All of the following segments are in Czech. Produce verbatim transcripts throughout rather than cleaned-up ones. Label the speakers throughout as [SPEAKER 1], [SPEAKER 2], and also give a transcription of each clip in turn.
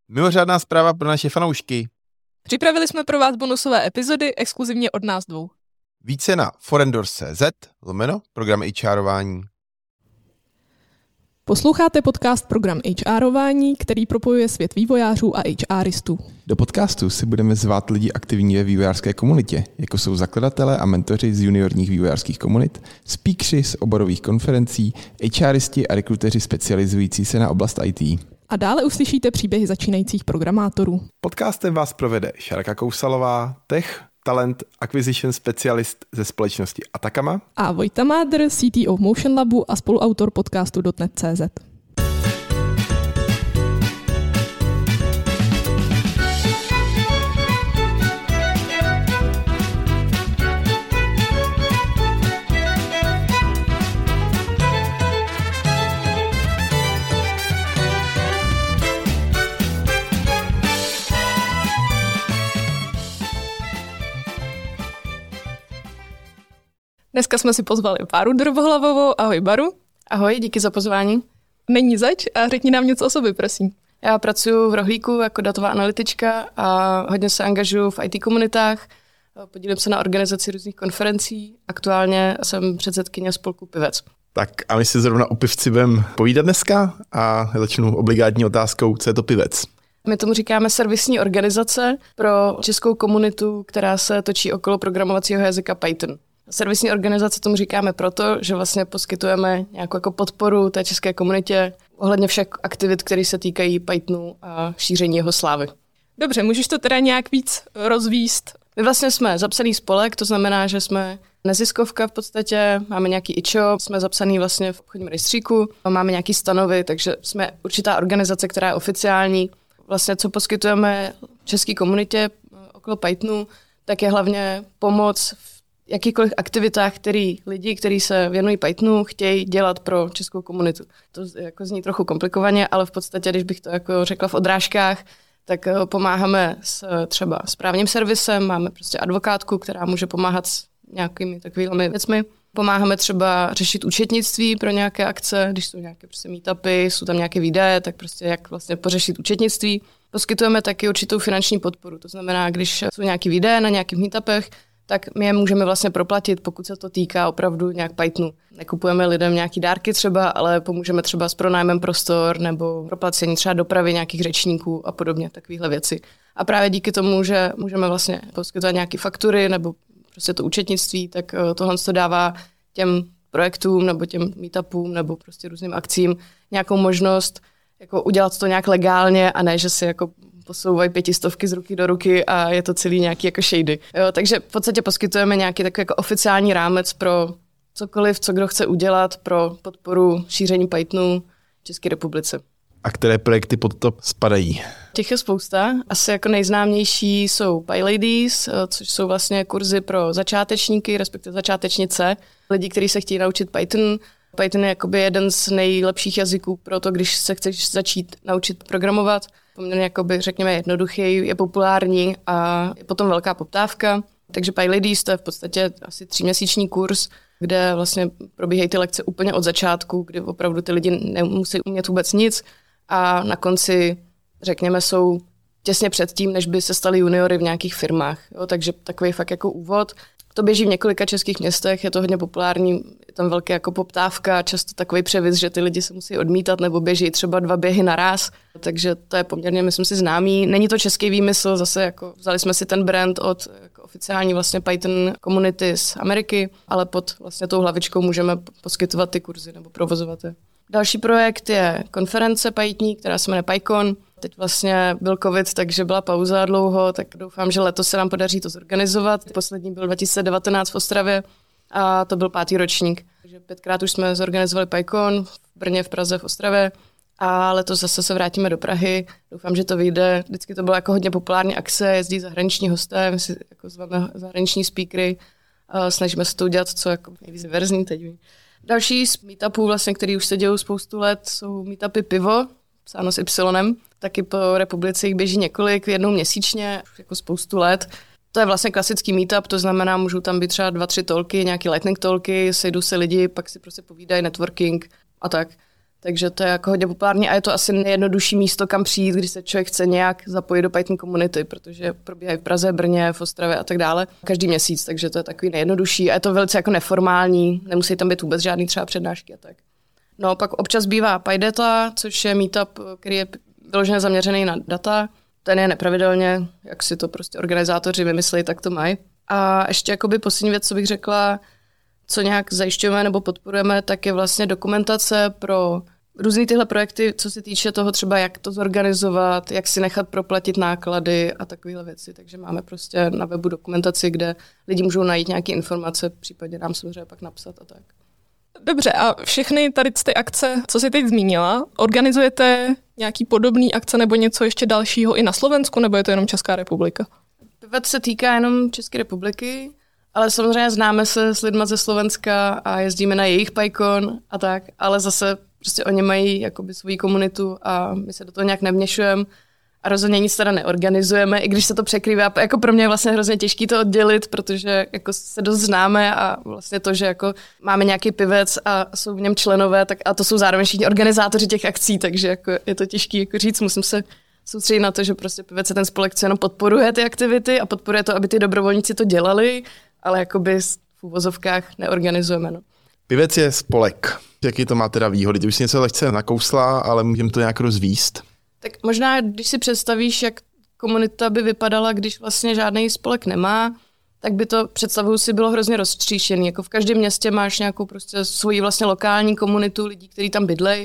[SPEAKER 1] Mimořádná zpráva pro naše fanoušky.
[SPEAKER 2] Připravili jsme pro vás bonusové epizody exkluzivně od nás dvou.
[SPEAKER 1] Více na forendors tečka cz lomeno program HRování.
[SPEAKER 2] Posloucháte podcast Program HRování, který propojuje svět vývojářů a HRistů.
[SPEAKER 3] Do podcastu si budeme zvát lidi aktivní ve vývojářské komunitě, jako jsou zakladatelé a mentoři z juniorních vývojářských komunit, speakeři z oborových konferencí, HRisti a rekruteři specializující se na oblast í té.
[SPEAKER 2] A dále uslyšíte příběhy začínajících programátorů.
[SPEAKER 1] Podcastem vás provede Šárka Kousalová, tech, talent, acquisition specialist ze společnosti Atacama
[SPEAKER 2] A Vojta Mádr, C T O Motion Labu a spoluautor podcastu dot net tečka cz. Dneska jsme si pozvali Báru Drbohlavovou. Ahoj, Baru.
[SPEAKER 4] Ahoj, díky za pozvání.
[SPEAKER 2] Není zač a řekni nám něco o sobě, prosím.
[SPEAKER 4] Já pracuji v Rohlíku jako datová analytička a hodně se angažuji v í té komunitách. Podílím se na organizaci různých konferencí. Aktuálně jsem předsedkyně spolku Pivec.
[SPEAKER 1] Tak a my si zrovna o pivci budeme povídat dneska a začnu obligátní otázkou, co je to Pivec.
[SPEAKER 4] My tomu říkáme servisní organizace pro českou komunitu, která se točí okolo programovacího jazyka Python. Servisní organizace tomu říkáme proto, že vlastně poskytujeme nějakou jako podporu té české komunitě ohledně všech aktivit, které se týkají Pythonu a šíření jeho slávy.
[SPEAKER 2] Dobře, můžeš to teda nějak víc rozvíst?
[SPEAKER 4] My vlastně jsme zapsaný spolek, to znamená, že jsme neziskovka v podstatě, máme nějaký I Č O, jsme zapsaný vlastně v obchodním rejstříku, máme nějaký stanovy, takže jsme určitá organizace, která je oficiální. Vlastně co poskytujeme české komunitě okolo Pythonu, tak je hlavně pomoc v jakýchkoliv aktivitách, který lidi, kteří se věnují Pythonu, chtějí dělat pro českou komunitu. To jako zní trochu komplikovaně, ale v podstatě, když bych to jako řekla v odrážkách, tak pomáháme s třeba správním servisem, máme prostě advokátku, která může pomáhat s nějakými takovými věcmi. Pomáháme třeba řešit účetnictví pro nějaké akce, když jsou nějaké prostě meetupy, jsou tam nějaké výdaje, tak prostě jak vlastně pořešit účetnictví. Poskytujeme taky určitou finanční podporu, to znamená, když jsou nějaké výdaje na nějakých meetupech, tak my je můžeme vlastně proplatit, pokud se to týká opravdu nějak Pythonu. Nekupujeme lidem nějaký dárky třeba, ale pomůžeme třeba s pronájmem prostor nebo proplacení třeba dopravy nějakých řečníků a podobně, takovéhle věci. A právě díky tomu, že můžeme vlastně poskytovat nějaké faktury nebo prostě to účetnictví, tak tohle to dává těm projektům nebo těm meetupům nebo prostě různým akcím nějakou možnost jako udělat to nějak legálně a ne, že si jako posouvají pětistovky z ruky do ruky a je to celý nějaký jako shady. Jo, takže v podstatě poskytujeme nějaký takový jako oficiální rámec pro cokoliv, co kdo chce udělat pro podporu šíření Pythonu v České republice.
[SPEAKER 1] A které projekty pod to spadají?
[SPEAKER 4] Těch je spousta. Asi jako nejznámější jsou PyLadies, což jsou vlastně kurzy pro začátečníky, respektive začátečnice, lidi, kteří se chtějí naučit Python. Python je jakoby jeden z nejlepších jazyků pro to, když se chceš začít naučit programovat. Poměrně jakoby, řekněme, jednoduchý, je populární a je potom velká poptávka. Takže PyLadies to je v podstatě asi tříměsíční kurz, kde vlastně probíhají ty lekce úplně od začátku, kdy opravdu ty lidi nemusí umět vůbec nic a na konci, řekněme, jsou těsně před tím, než by se stali juniory v nějakých firmách. Jo, takže takový fakt jako úvod. To běží v několika českých městech, je to hodně populární, je tam velká jako poptávka, často takový převis, že ty lidi se musí odmítat nebo běží třeba dva běhy naraz, takže to je poměrně, myslím si, známý. Není to český výmysl, zase jako vzali jsme si ten brand od jako oficiální vlastně Python community z Ameriky, ale pod vlastně tou hlavičkou můžeme poskytovat ty kurzy nebo provozovat je. Další projekt je konference Python, která se jmenuje PyCon. Teď vlastně byl covid, takže byla pauza dlouho, tak doufám, že letos se nám podaří to zorganizovat. Poslední byl dva tisíce devatenáct v Ostravě a to byl pátý ročník. Takže pětkrát už jsme zorganizovali PyCon v Brně, v Praze, v Ostravě a letos zase se vrátíme do Prahy. Doufám, že to vyjde. Vždycky to bylo jako hodně populární akce, jezdí zahraniční hosté, my si jako zváme zahraniční speakery, snažíme se to udělat co jako nejvíc verzní teď. Další z meetupů, vlastně, který už se dějou spoustu let, jsou meetupy Pivo, psáno s Y. Taky po republice jich běží několik, jednou měsíčně, jako spoustu let. To je vlastně klasický meetup, to znamená, můžou tam být třeba dva, tři tolky, nějaký lightning tolky, sejdou se lidi, pak si prostě povídají networking a tak. Takže to je jako hodně populární a je to asi nejjednodušší místo, kam přijít, když se člověk chce nějak zapojit do Python komunity, protože probíhají v Praze, Brně, v Ostravě a tak dále každý měsíc, takže to je takový nejjednodušší a je to velice jako neformální, nemusí tam být vůbec žádný třeba přednášky a tak. No pak občas bývá PyData, což je meetup, který je vyloženě zaměřený na data. Ten je nepravidelně, jak si to prostě organizátoři vymyslí, tak to mají. A ještě jakoby poslední věc, co bych řekla, co nějak zajišťujeme nebo podporujeme, tak je vlastně dokumentace pro různý tyhle projekty, co se týče toho třeba, jak to zorganizovat, jak si nechat proplatit náklady a takovéhle věci. Takže máme prostě na webu dokumentaci, kde lidi můžou najít nějaké informace, případně nám samozřejmě pak napsat a tak.
[SPEAKER 2] Dobře, a všechny tady ty akce, co jsi teď zmínila, organizujete nějaký podobný akce nebo něco ještě dalšího i na Slovensku, nebo je to jenom Česká republika?
[SPEAKER 4] Pivec se týká jenom České republiky, ale samozřejmě známe se s lidma ze Slovenska a jezdíme na jejich PyCon a tak, ale zase prostě oni mají jakoby svou komunitu a my se do toho nějak nevměšujeme a rozhodně nic teda neorganizujeme, i když se to překrývá. Jako pro mě je vlastně hrozně těžký to oddělit, protože jako se dost známe a vlastně to, že jako máme nějaký pivec a jsou v něm členové, tak a to jsou zároveň všichni organizátoři těch akcí, takže jako je to těžký jako říct, musím se soustředit na to, že prostě pivec je ten spolek, co jenom podporuje ty aktivity a podporuje to, aby ty dobrovolníci to dělali, ale jakoby v úvozovkách neorganizujeme. No.
[SPEAKER 3] Pivec je spolek. Jaký to má teda výhody? Ty už si něco lehce nakousla, ale můžeme to nějak rozvíst.
[SPEAKER 4] Tak možná, když si představíš, jak komunita by vypadala, když vlastně žádný spolek nemá, tak by to představuju si bylo hrozně roztříšený. Jako v každém městě máš nějakou prostě svoji vlastně lokální komunitu lidí, kteří tam bydlejí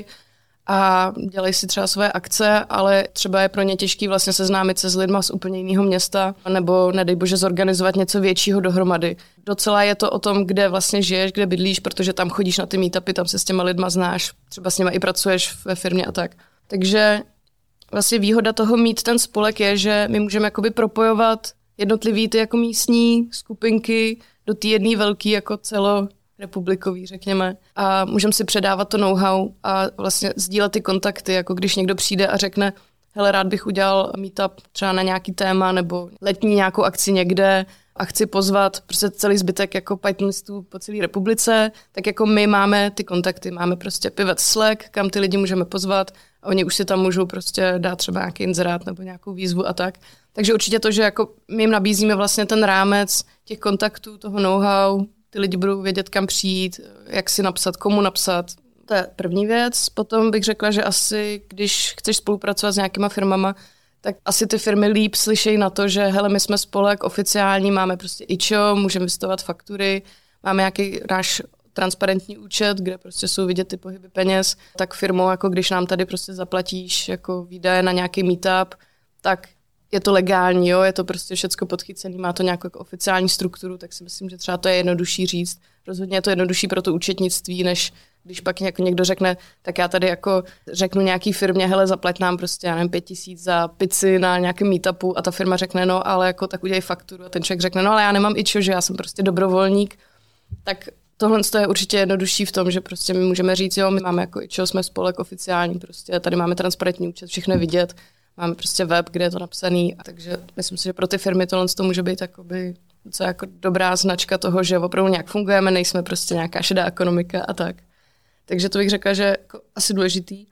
[SPEAKER 4] a dělají si třeba své akce, ale třeba je pro ně těžký vlastně seznámit se s lidma z úplně jiného města nebo nedej bože zorganizovat něco většího dohromady. Docela je to o tom, kde vlastně žiješ, kde bydlíš, protože tam chodíš na ty meetupy, tam se s těma lidma znáš, třeba s nima i pracuješ ve firmě a tak. Takže vlastně výhoda toho mít ten spolek je, že my můžeme jakoby propojovat jednotlivý ty jako místní skupinky do té jedné velké jako celorepublikový, řekněme. A můžeme si předávat to know-how a vlastně sdílet ty kontakty, jako když někdo přijde a řekne, hele, rád bych udělal meetup třeba na nějaký téma nebo letní nějakou akci někde a chci pozvat prostě celý zbytek jako Pythonistů po celé republice, tak jako my máme ty kontakty, máme prostě Pivec Slack, kam ty lidi můžeme pozvat a oni už si tam můžou prostě dát třeba nějaký inzerát nebo nějakou výzvu a tak. Takže určitě to, že jako my jim nabízíme vlastně ten rámec těch kontaktů, toho know-how, ty lidi budou vědět, kam přijít, jak si napsat, komu napsat. To je první věc. Potom bych řekla, že asi, když chceš spolupracovat s nějakýma firmama, tak asi ty firmy líp slyšejí na to, že hele, my jsme spolek oficiální, máme prostě I Č O, můžeme vystavovat faktury, máme nějaký náš transparentní účet, kde prostě jsou vidět ty pohyby peněz, tak firmou, jako když nám tady prostě zaplatíš jako výdaje na nějaký meetup, tak je to legální, jo, je to prostě všecko podchycený, má to nějakou jako oficiální strukturu, tak si myslím, že třeba to je jednodušší říct. Rozhodně je to jednodušší pro to účetnictví, než když pak jako někdo řekne, tak já tady jako řeknu nějaký firmě, hele, zaplať nám prostě, já nevím, pět tisíc za pici na nějakém meetupu a ta firma řekne, no, ale jako tak udělej fakturu a ten člověk řekne, no, ale já nemám I Č O, že já jsem prostě dobrovolník, tak tohle je určitě jednodušší v tom, že prostě my můžeme říct, jo, my máme jako I Č O, jsme spolek oficiální, prostě tady máme transparentní účet, všechno je vidět, máme prostě web, kde je to napsaný, takže myslím si, že pro ty firmy tohle to může být jakoby docela jako dobrá značka toho, že opravdu nějak fungujeme, nejsme prostě nějaká šedá ekonomika a tak. Takže to bych řekla, že jako asi důležitý.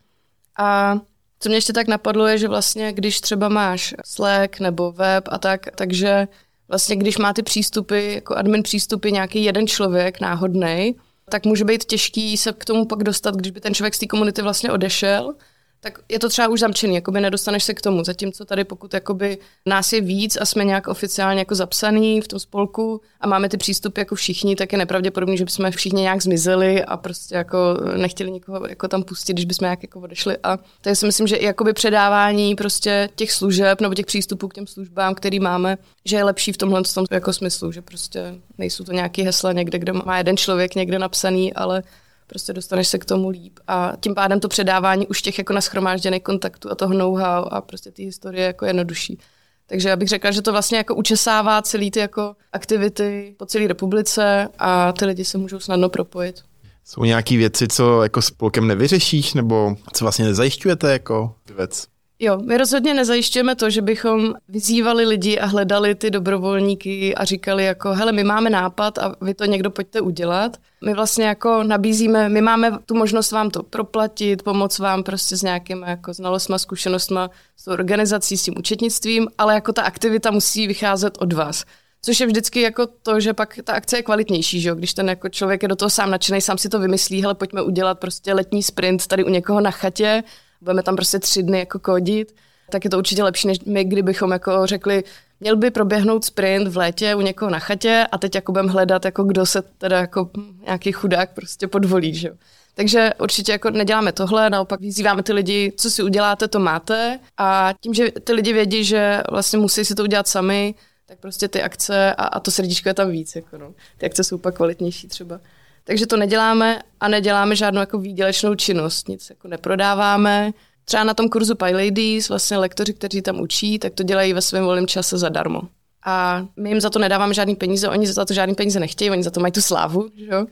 [SPEAKER 4] A co mě ještě tak napadlo je, že vlastně když třeba máš Slack nebo web a tak, takže vlastně když má ty přístupy, jako admin přístupy nějaký jeden člověk náhodnej, tak může být těžký se k tomu pak dostat, když by ten člověk z té komunity vlastně odešel, tak je to třeba už zamčený, jakoby nedostaneš se k tomu. Zatímco tady, pokud jakoby nás je víc a jsme nějak oficiálně jako zapsaný v tom spolku a máme ty přístupy jako všichni, tak je nepravděpodobný, že bychom všichni nějak zmizeli a prostě jako nechtěli nikoho jako tam pustit, když bychom nějak jako odešli. A takže si myslím, že i jakoby předávání prostě těch služeb nebo těch přístupů k těm službám, který máme, že je lepší v tomhle tom jako smyslu, že prostě nejsou to nějaký hesla někde, kde má jeden člověk někde napsaný, ale prostě dostaneš se k tomu líp a tím pádem to předávání už těch jako nashromážděných kontaktů a toho know-how a prostě ty historie jako jednodušší. Takže já bych řekla, že to vlastně jako učesává celý ty jako aktivity po celé republice a ty lidi se můžou snadno propojit.
[SPEAKER 3] Jsou nějaké věci, co jako spolkem nevyřešíš nebo co vlastně nezajišťujete jako věc?
[SPEAKER 4] Jo, my rozhodně nezajišťujeme to, že bychom vyzývali lidi a hledali ty dobrovolníky a říkali jako, hele, my máme nápad a vy to někdo pojďte udělat. My vlastně jako nabízíme, my máme tu možnost vám to proplatit, pomoct vám prostě s nějakýma jako znalostma, zkušenostma, s tou organizací, s tím účetnictvím, ale jako ta aktivita musí vycházet od vás. Což je vždycky jako to, že pak ta akce je kvalitnější, že jo? Když ten jako člověk je do toho sám nadšený, sám si to vymyslí, hele, pojďme udělat prostě letní sprint tady u někoho na chatě, budeme tam prostě tři dny jako kodit, tak je to určitě lepší, než my, kdybychom jako řekli, měl by proběhnout sprint v létě u někoho na chatě a teď jako budeme hledat, jako kdo se teda jako nějaký chudák prostě podvolí, že jo. Takže určitě jako neděláme tohle, naopak vyzýváme ty lidi, co si uděláte, to máte a tím, že ty lidi vědí, že vlastně musí si to udělat sami, tak prostě ty akce a, a to srdíčko je tam víc, jako no. Ty akce jsou pak kvalitnější třeba. Takže to neděláme a neděláme žádnou jako výdělečnou činnost, nic jako neprodáváme. Třeba na tom kurzu PyLadies vlastně lektoři, kteří tam učí, tak to dělají ve svém volném čase zadarmo. A my jim za to nedáváme žádný peníze, oni za to žádný peníze nechtějí, oni za to mají tu slávu, že jo?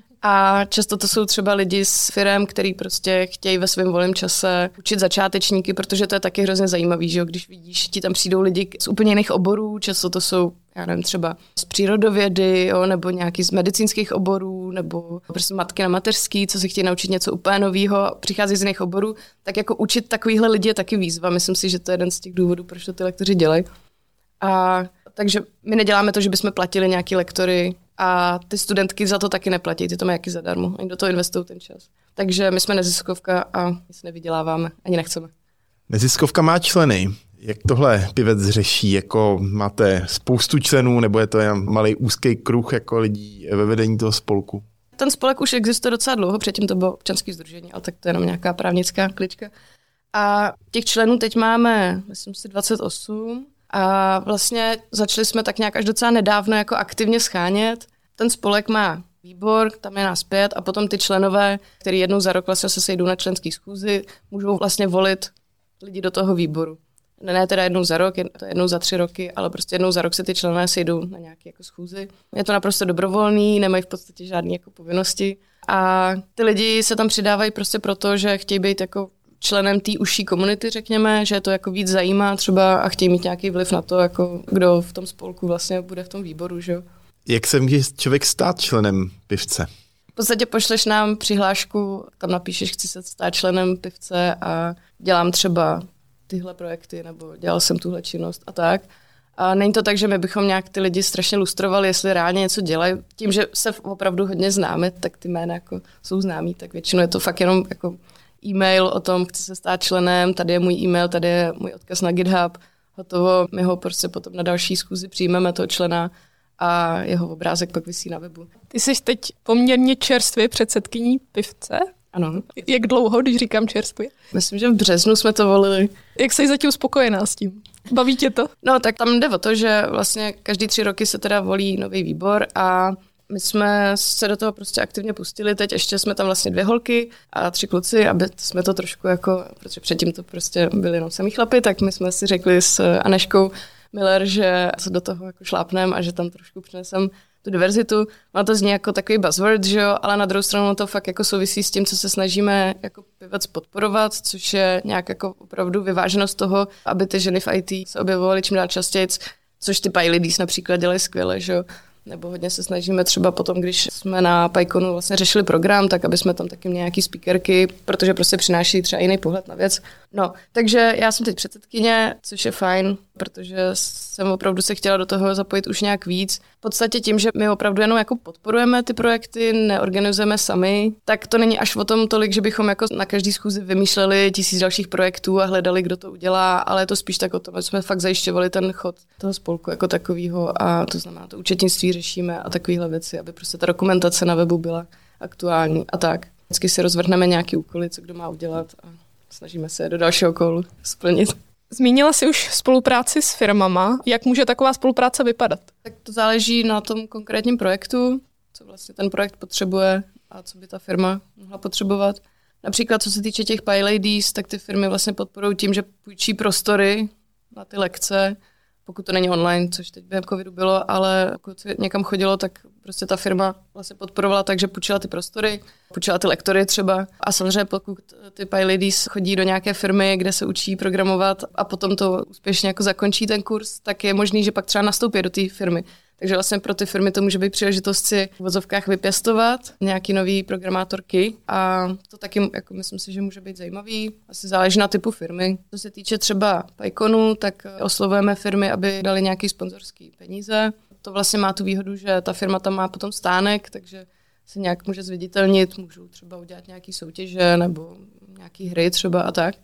[SPEAKER 4] A často to jsou třeba lidi z firem, který prostě chtějí ve svém volném čase učit začátečníky, protože to je taky hrozně zajímavý, že jo? Když vidíš, ti tam přijdou lidi z úplně jiných oborů, často to jsou, já nevím, třeba z přírodovědy, jo? Nebo nějaký z medicínských oborů, nebo prostě matky na mateřský, co se chtějí naučit něco úplně nového, přichází z jiných oborů, tak jako učit takovýhle lidi je taky výzva. Myslím si, že to je jeden z těch důvodů, proč to ty lektoři dělají. A takže my neděláme to, že bychom platili nějaký lektory a ty studentky za to taky neplatí, ty to mají jaký zadarmo, oni do toho investují ten čas. Takže my jsme neziskovka a nic nevyděláváme, ani nechceme.
[SPEAKER 1] Neziskovka má členy. Jak tohle Pivec řeší? Jako máte spoustu členů, nebo je to jen malý úzký kruh jako lidí ve vedení toho spolku?
[SPEAKER 4] Ten spolek už existuje docela dlouho, předtím to bylo občanské sdružení, ale tak to je jenom nějaká právnická klička. A těch členů teď máme, myslím si, dvacet osm. A vlastně začali jsme tak nějak až docela nedávno jako aktivně schánět. Ten spolek má výbor, tam je nás pět a potom ty členové, který jednou za rok vlastně se sejdou na členský schůzi, můžou vlastně volit lidi do toho výboru. Ne, ne teda jednou za rok, je to jednou za tři roky, ale prostě jednou za rok se ty členové sejdou na nějaké jako schůzi. Je to naprosto dobrovolný, nemají v podstatě žádné jako povinnosti. A ty lidi se tam přidávají prostě proto, že chtějí být jako členem té užší komunity, řekněme, že to jako víc zajímá třeba a chtějí mít nějaký vliv na to, jako kdo v tom spolku vlastně bude v tom výboru, že jo.
[SPEAKER 1] Jak se může člověk stát členem Pivce?
[SPEAKER 4] V podstatě pošleš nám přihlášku, tam napíšeš, chci se stát členem Pivce a dělám třeba tyhle projekty, nebo dělal jsem tuhle činnost a tak. A není to tak, že my bychom nějak ty lidi strašně lustrovali, jestli reálně něco dělají. Tím, že se opravdu hodně známe, tak ty jména jako jsou známí, tak většinou je to fakt jenom jako e-mail o tom, chci se stát členem, tady je můj e-mail, tady je můj odkaz na GitHub, hotovo, my ho prostě potom na další schůzi přijmeme toho člena a jeho obrázek pak visí na webu.
[SPEAKER 2] Ty jsi teď poměrně čerstvě předsedkyní Pivce.
[SPEAKER 4] Ano.
[SPEAKER 2] Jak dlouho, když říkám čerstvě?
[SPEAKER 4] Myslím, že v březnu jsme to volili.
[SPEAKER 2] Jak jsi zatím spokojená s tím? Baví tě to?
[SPEAKER 4] No, tak tam jde o to, že vlastně každý tři roky se teda volí nový výbor a my jsme se do toho prostě aktivně pustili, teď ještě jsme tam vlastně dvě holky a tři kluci, aby jsme to trošku jako, protože předtím to prostě byli jenom samý chlapi, tak my jsme si řekli s Aneškou Miller, že se do toho jako šlápnem a že tam trošku přinesem tu diverzitu. Má to zní jako takový buzzword, že jo, ale na druhou stranu to fakt jako souvisí s tím, co se snažíme jako Pivec podporovat, což je nějak jako opravdu vyváženost toho, aby ty ženy v í té se objevovaly čím dál častěji, což ty PyLadies například dělají skvěle, že jo. Nebo hodně se snažíme třeba potom, když jsme na PyConu vlastně řešili program, tak aby jsme tam taky měli nějaký speakerky, protože prostě přináší třeba jiný pohled na věc. No, takže já jsem teď předsedkyně, což je fajn, protože jsem opravdu se chtěla do toho zapojit už nějak víc. V podstatě tím, že my opravdu jenom jako podporujeme ty projekty, neorganizujeme sami, tak to není až o tom tolik, že bychom jako na každý schůzi vymýšleli tisíc dalších projektů a hledali, kdo to udělá, ale je to spíš tak o tom, že jsme fakt zajišťovali ten chod toho spolku jako takového a to znamená to účetnictví řešíme a takovéhle věci, aby prostě ta dokumentace na webu byla aktuální a tak. Vždycky si rozvrhneme nějaký úkoly, co kdo má udělat a snažíme se do dalšího kolu splnit.
[SPEAKER 2] Zmínila jsi už spolupráci s firmama. Jak může taková spolupráce vypadat?
[SPEAKER 4] Tak to záleží na tom konkrétním projektu, co vlastně ten projekt potřebuje a co by ta firma mohla potřebovat. Například co se týče těch PyLadies, tak ty firmy vlastně podporují tím, že půjčí prostory na ty lekce pokud to není online, což teď během covidu bylo, ale pokud někam chodilo, tak prostě ta firma vlastně podporovala tak, že půjčila ty prostory, půjčila ty lektory třeba. A samozřejmě pokud ty PyLadies chodí do nějaké firmy, kde se učí programovat a potom to úspěšně jako zakončí ten kurz, tak je možný, že pak třeba nastoupí do té firmy. Takže vlastně pro ty firmy to může být příležitost si v vozovkách vypěstovat nějaký nový programátorky a to taky jako myslím si, že může být zajímavý. Asi záleží na typu firmy. Co se týče třeba PyConu, tak oslovujeme firmy, aby dali nějaký sponzorský peníze. To vlastně má tu výhodu, že ta firma tam má potom stánek, takže se nějak může zviditelnit, můžou třeba udělat nějaký soutěže nebo nějaký hry třeba a tak.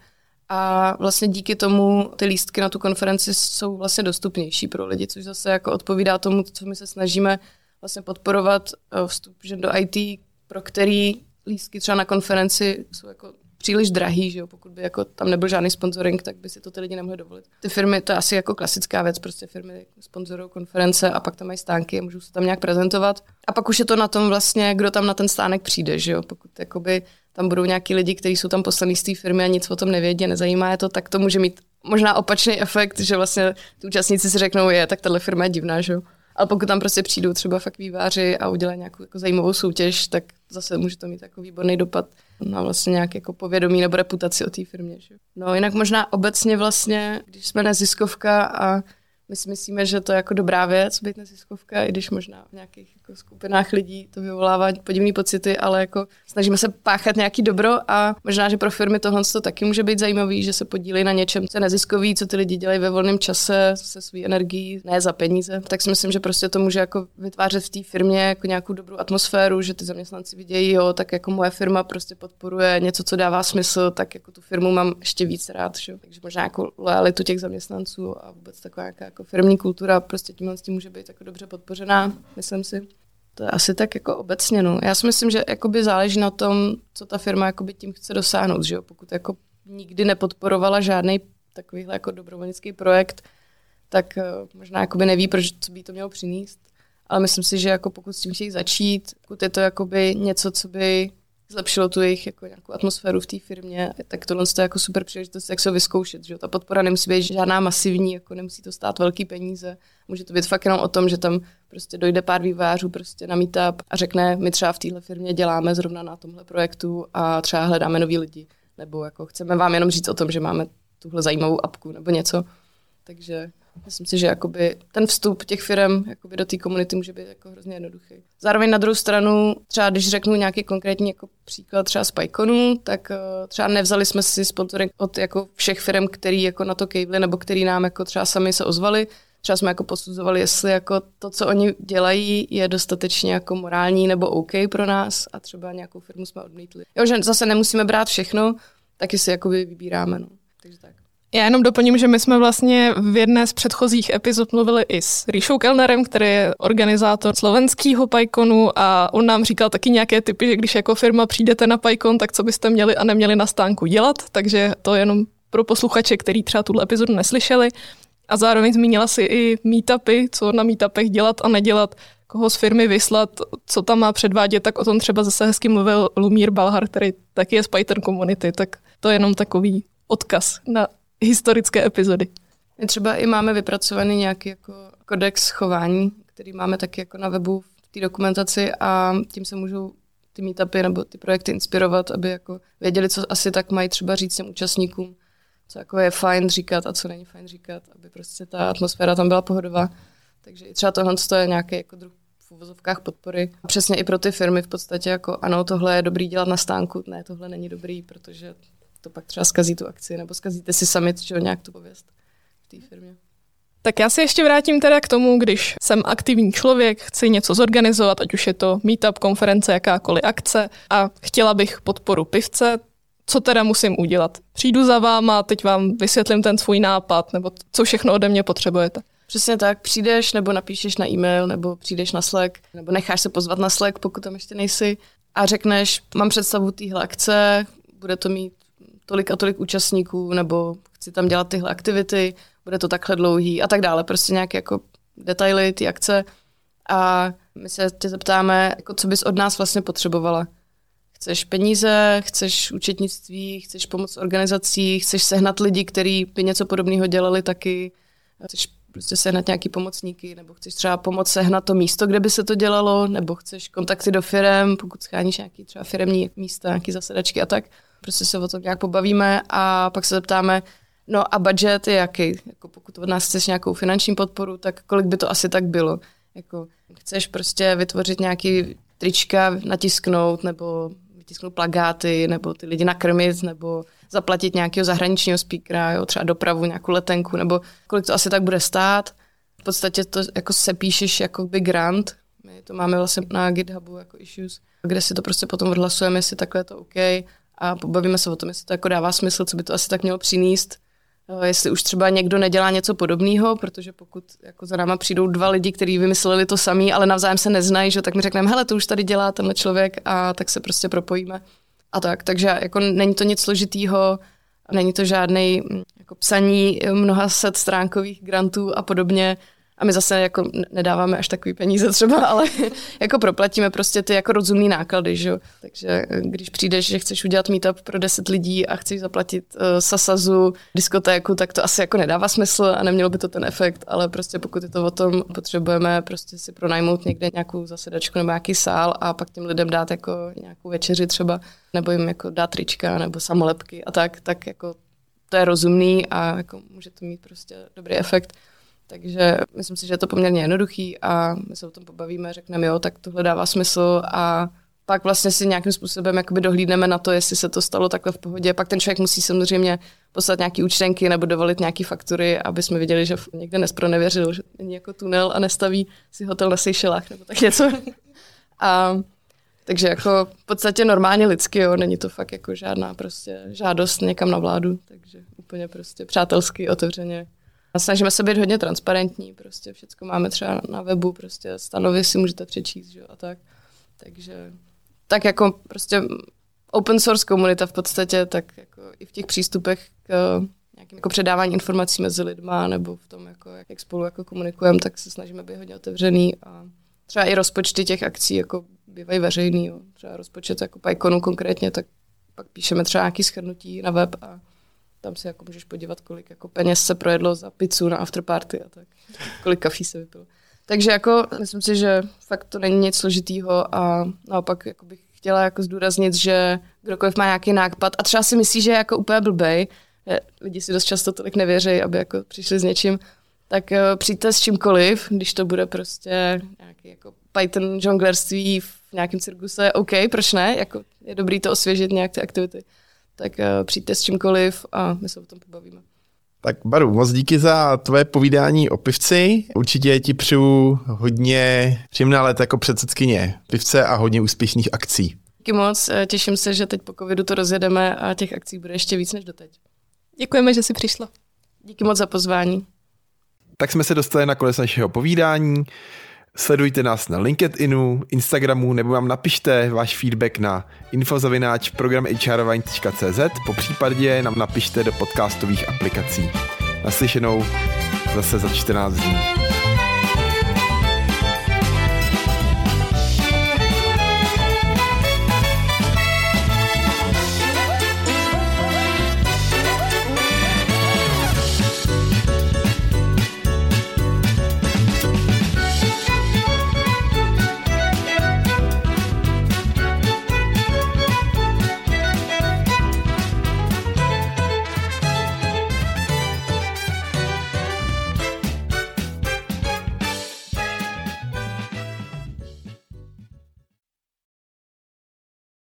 [SPEAKER 4] A vlastně díky tomu ty lístky na tu konferenci jsou vlastně dostupnější pro lidi, což zase jako odpovídá tomu, co my se snažíme vlastně podporovat vstup žen do í té, pro který lístky třeba na konferenci jsou jako příliš drahý, že jo? Pokud by jako tam nebyl žádný sponsoring, tak by si to ty lidi nemohli dovolit. Ty firmy, to je asi jako klasická věc, prostě firmy sponzorují konference a pak tam mají stánky a můžou se tam nějak prezentovat. A pak už je to na tom vlastně, kdo tam na ten stánek přijde, že jo? Pokud jakoby tam budou nějaký lidi, kteří jsou tam poslaní z té firmy a nic o tom nevědí, nezajímá je to, tak to může mít možná opačný efekt, že vlastně ty účastníci si řeknou, je, tak tahle firma je divná, že jo. Ale pokud tam prostě přijdou třeba fakt výváři a udělají nějakou jako zajímavou soutěž, tak zase může to mít jako výborný dopad na vlastně nějaké jako povědomí nebo reputaci o té firmě. Že? No jinak možná obecně vlastně, když jsme neziskovka a my si myslíme, že to je jako dobrá věc být neziskovka, i když možná v nějakých jako skupinách lidí to vyvolává podivné pocity, ale jako snažíme se páchat nějaký dobro a možná, že pro firmy tohle to taky může být zajímavý, že se podílejí na něčem, co je neziskový, co ty lidi dělají ve volném čase se svou energií, ne za peníze. Tak si myslím, že prostě to může jako vytvářet v té firmě jako nějakou dobrou atmosféru, že ty zaměstnanci vidějí, jo, tak jako moje firma prostě podporuje něco, co dává smysl, tak jako tu firmu mám ještě víc rád, že? Takže možná jako loajalitu těch zaměstnanců a vůbec taková jako firmní kultura prostě tímhle s tím může být jako dobře podpořená, myslím si. To je asi tak jako obecně. No. Já si myslím, že jakoby záleží na tom, co ta firma jakoby tím chce dosáhnout. Že jo? Pokud jako nikdy nepodporovala žádný takovýhle jako dobrovolnický projekt, tak uh, možná jakoby neví, proč co by to mělo přinést. Ale myslím si, že jako pokud s tím chtějí začít, pokud je to jakoby něco, co by zlepšilo tu jejich jako nějakou atmosféru v té firmě, tak tohle je jako super příležitost, jak se ho vyzkoušet. Že? Ta podpora nemusí být žádná masivní, jako nemusí to stát velký peníze. Může to být fakt jenom o tom, že tam prostě dojde pár vývojářů prostě na meetup a řekne, my třeba v téhle firmě děláme zrovna na tomhle projektu a třeba hledáme nový lidi. Nebo jako chceme vám jenom říct o tom, že máme tuhle zajímavou apku nebo něco. Takže myslím si, že jakoby ten vstup těch firm jakoby do té komunity může být jako hrozně jednoduchý. Zároveň na druhou stranu, třeba když řeknu nějaký konkrétní jako příklad třeba z PyConu, tak uh, třeba nevzali jsme si sponsoring od jako všech firm, který jako na to kejvli, nebo který nám jako třeba sami se ozvali. Třeba jsme jako posuzovali, jestli jako to, co oni dělají, je dostatečně jako morální nebo OK pro nás a třeba nějakou firmu jsme odmítli. Jo, že zase nemusíme brát všechno, taky si jakoby vybíráme. No. Takže tak.
[SPEAKER 2] Já jenom doplním, že my jsme vlastně v jedné z předchozích epizod mluvili i s Ríšou Kellnerem, který je organizátor slovenského PyConu a on nám říkal taky nějaké typy, že když jako firma přijdete na PyCon, tak co byste měli a neměli na stánku dělat, takže to je jenom pro posluchače, který třeba tuhle epizodu neslyšeli. A zároveň zmínila si i meetupy, co na meetupech dělat a nedělat, koho z firmy vyslat, co tam má předvádět, tak o tom třeba zase hezky mluvil Lumír Balhar, který taky je z Python Community, tak to je jenom takový odkaz na historické epizody.
[SPEAKER 4] My třeba i máme vypracovaný nějaký jako kodex chování, který máme taky jako na webu v té dokumentaci a tím se můžou ty meetupy nebo ty projekty inspirovat, aby jako věděli, co asi tak mají třeba říct těm účastníkům, co jako je fajn říkat a co není fajn říkat, aby prostě ta atmosféra tam byla pohodová. Takže i třeba tohle je nějaký jako druh v uvozovkách podpory. A přesně i pro ty firmy v podstatě jako ano, tohle je dobrý dělat na stánku, ne, tohle není dobrý, protože to pak třeba zkazí tu akci, nebo zkazíte si sami že nějak tu pověst v té firmě.
[SPEAKER 2] Tak já se ještě vrátím teda k tomu, když jsem aktivní člověk, chci něco zorganizovat, ať už je to meetup, konference, jakákoliv akce a chtěla bych podporu pivce, co teda musím udělat? Přijdu za váma, teď vám vysvětlím ten svůj nápad, nebo co všechno ode mě potřebujete.
[SPEAKER 4] Přesně tak, přijdeš nebo napíšeš na e-mail, nebo přijdeš na Slack, nebo necháš se pozvat na Slack, pokud tam ještě nejsi a řekneš, mám představu téhle akce, bude to mít tolik a tolik účastníků, nebo chci tam dělat tyhle aktivity, bude to takhle dlouhý a tak dále. Prostě nějaké jako detaily ty akce a my se tě zeptáme, jako co bys od nás vlastně potřebovala. Chceš peníze, chceš účetnictví, chceš pomoc organizací, chceš sehnat lidi, kteří by něco podobného dělali taky, chceš prostě sehnat nějaký pomocníky, nebo chceš třeba pomoct sehnat to místo, kde by se to dělalo, nebo chceš kontakty do firem, pokud scháníš nějaký třeba firemní místa, nějaký zasedačky a tak. Prostě se o tom nějak pobavíme a pak se zeptáme, no a budget je jaký? Jako pokud od nás chceš nějakou finanční podporu, tak kolik by to asi tak bylo? Jako chceš prostě vytvořit nějaký trička, natisknout, nebo vytisknout plagáty, nebo ty lidi nakrmit, nebo zaplatit nějakého zahraničního speakera, jo, třeba dopravu, nějakou letenku, nebo kolik to asi tak bude stát. V podstatě to jako sepíšeš jako by grant. My to máme vlastně na GitHubu jako issues, kde si to prostě potom odhlasujeme, jestli takhle je to OK a pobavíme se o tom, jestli to jako dává smysl, co by to asi tak mělo přinést. Jestli už třeba někdo nedělá něco podobného, protože pokud jako za náma přijdou dva lidi, kteří vymysleli to samý, ale navzájem se neznají, že, tak mi řekneme, hele, to už tady dělá tenhle člověk a tak se prostě propojíme. A tak, takže jako není to nic složitýho, není to žádný jako psaní mnoha set stránkových grantů a podobně. A my zase jako nedáváme až takový peníze třeba, ale jako proplatíme prostě ty jako rozumný náklady, že jo. Takže když přijdeš, že chceš udělat meetup pro deset lidí a chceš zaplatit uh, Sasazu, diskotéku, tak to asi jako nedává smysl a nemělo by to ten efekt, ale prostě pokud je to o tom, potřebujeme prostě si pronajmout někde nějakou zasedačku nebo nějaký sál a pak těm lidem dát jako nějakou večeři třeba, nebo jim jako dát trička nebo samolepky a tak, tak jako to je rozumný a jako může to mít prostě dobrý efekt. Takže myslím si, že je to poměrně jednoduchý a my se o tom pobavíme, řekneme jo, tak tohle dává smysl a pak vlastně si nějakým způsobem jakoby dohlídneme na to, jestli se to stalo takhle v pohodě. Pak ten člověk musí samozřejmě poslat nějaký účtenky nebo dovolit nějaký faktury, aby jsme viděli, že někde nespronevěřil, že není jako tunel a nestaví si hotel na Seychelách nebo tak něco. A takže jako v podstatě normálně lidsky, jo, není to fakt jako žádná prostě žádost někam na vládu, takže úplně prostě přátelsky, otevřeně. A snažíme se být hodně transparentní, prostě všecko máme třeba na webu, prostě stanovy si můžete přečíst, že? A tak. Takže tak jako prostě open source komunita v podstatě, tak jako i v těch přístupech k nějakým jako předávání informací mezi lidma nebo v tom, jako, jak spolu jako komunikujeme, tak se snažíme být hodně otevřený a třeba i rozpočty těch akcí jako bývají veřejný, jo. Třeba rozpočet jako PyConu konkrétně, tak pak píšeme třeba nějaký shrnutí na web a tam si jako můžeš podívat, kolik jako peněz se projedlo za pizzu na afterparty a tak, kolik kafí se vypilo. Takže jako myslím si, že fakt to není nic složitýho a naopak jako bych chtěla jako zdůraznit, že kdokoliv má nějaký nápad a třeba si myslí, že je jako úplně blbej, lidi si dost často tolik nevěří, aby jako přišli s něčím, tak přijďte s čímkoliv, když to bude prostě nějaký jako Python žonglerství v nějakém cirkuse, OK, proč ne? Jako je dobrý to osvěžit nějak ty aktivity. Tak uh, přijďte s čímkoliv a my se o tom pobavíme.
[SPEAKER 1] Tak Baru, moc díky za tvoje povídání o pivci. Určitě ti přeju hodně příjemná let jako předsedkyně pivce a hodně úspěšných akcí.
[SPEAKER 4] Díky moc, těším se, že teď po covidu to rozjedeme a těch akcí bude ještě víc než doteď.
[SPEAKER 2] Děkujeme, že jsi přišla.
[SPEAKER 4] Díky moc za pozvání.
[SPEAKER 3] Tak jsme se dostali na konec našeho povídání. Sledujte nás na LinkedInu, Instagramu nebo vám napište váš feedback na info zavináč program h r wine tečka c z, po případě nám napište do podcastových aplikací. Naslyšenou zase za čtrnáct dní.